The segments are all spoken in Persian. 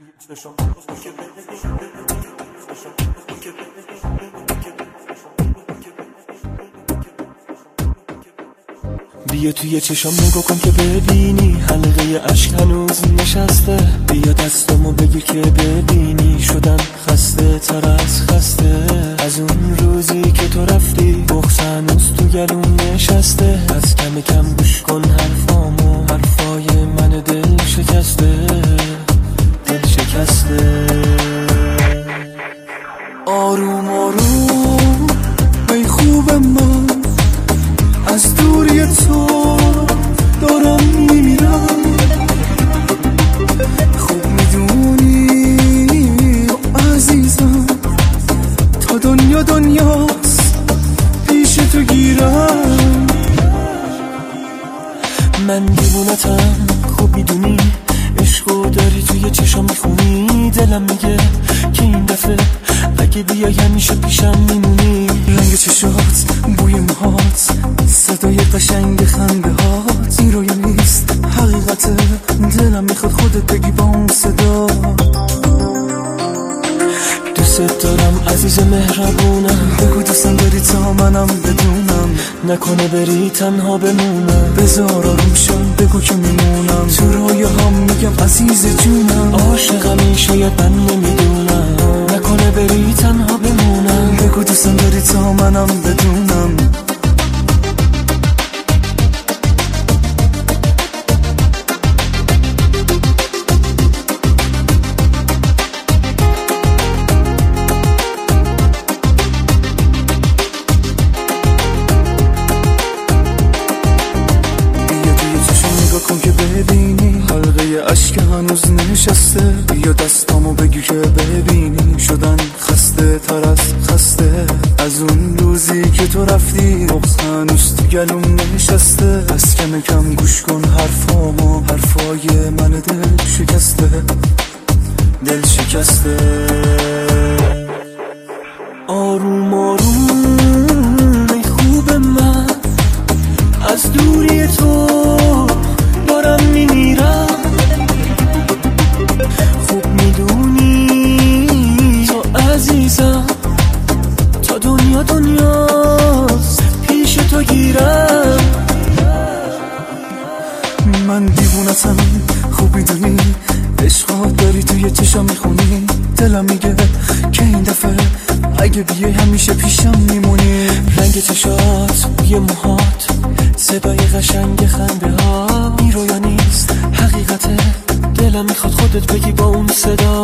بیا توی چشام نگاه کن که ببینی حلقه عشق هنوز نشسته. بیا دستامو بگی که ببینی شدم خسته تر از خسته. از اون روزی که تو رفتی بغض هنوز تو گلوم نشسته. از کم کم گوش کن حرفامو، حرفای من دل شکسته، دل شکسته. آروم آروم ای خوب من، از دوری تو دارم میمیرم. خوب میدونی عزیزم تا دنیا دنیاست پیش تو گیرم. من دیوونتم خوب میدونی، عشقو داری توی چشام میخونی. دلم میگه که این دفعه اگه بیای همیشه پیشم میمونی. رنگ چشات، بوی موهات، صدای قشنگ خنده هات، این رویا نیست حقیقته. دلم میخواد خودت بگی با اون صدا. دوست دارم عزیز مهربونم، بگو دوستم داری تا منم بدونم. نکنه بری تنها بمونم، بذار آروم شم بگو که میمونم. تو رویاهام میگم عزیز جونم، عاشقمی شاید من نمیدونم. نکنه بری تنها بمونم، بگو دوستم داری تا منم بدونم. که ببینی حلقه عشق هنوز نشسته. بیا دستامو بگی که ببینی شدن خسته تر از خسته. از اون روزی که تو رفتی بغض هنوز تو گلوم نشسته. از کم کم گوش کن حرفامو، حرفای من دل شکسته، دل شکسته. آروم آروم ای خوب من، از دوری تو دارم میمیرم. خوب میدونی تو عزیزم تا دنیا دنیاست پیش تو گیرم. من دیوونتم خوب میدونی، عشقات داری توی چشام میخونی. دلم میگه که این دفعه اگه بیای همیشه پیشم میمونی. رنگ چشات، بوی موهات، صدای قشنگ خنده ها، این رویا نیست حقیقته. دلم میخواد خودت بگی با اون صدا.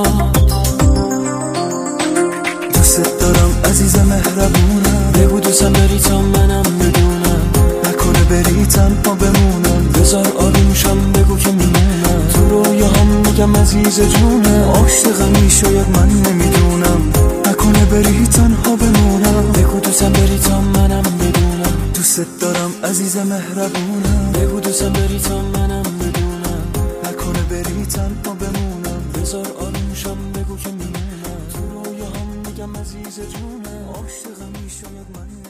دوست دارم عزیز مهربونم، بگو دوستم داری تا منم بدونم. نکنه بری تنها بمونم، بذار آروم شم بگو که میمونم. تو رویاهام میگم عزیز جونم، عاشقمی شاید من نمیدونم. نکنه بری تنها بمونم، بگو دوستم بری تا منم بدونم. دوست دارم عزیز مهربونم، بگو دوستم بری تا منم بدونم. نکنه بری تنها بمونم، بذار آروم شم بگو که میمونم. تو رویاهام میگم عزیز جونم، عاشقمی شاید من